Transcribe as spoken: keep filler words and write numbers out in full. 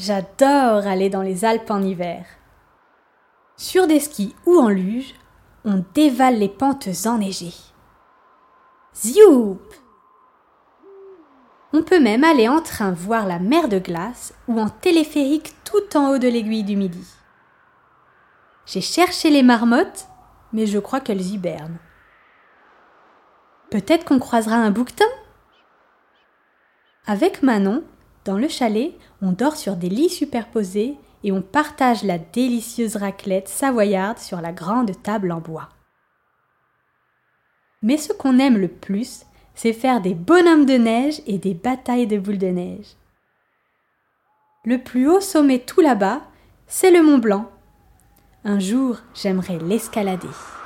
J'adore aller dans les Alpes en hiver. Sur des skis ou en luge, on dévale les pentes enneigées. Zioup! On peut même aller en train voir la mer de glace ou en téléphérique tout en haut de l'aiguille du Midi. J'ai cherché les marmottes, mais je crois qu'elles hibernent. Peut-être qu'on croisera un bouquetin? Avec Manon, dans le chalet, on dort sur des lits superposés et on partage la délicieuse raclette savoyarde sur la grande table en bois. Mais ce qu'on aime le plus, c'est faire des bonhommes de neige et des batailles de boules de neige. Le plus haut sommet tout là-bas, c'est le Mont Blanc. Un jour, j'aimerais l'escalader.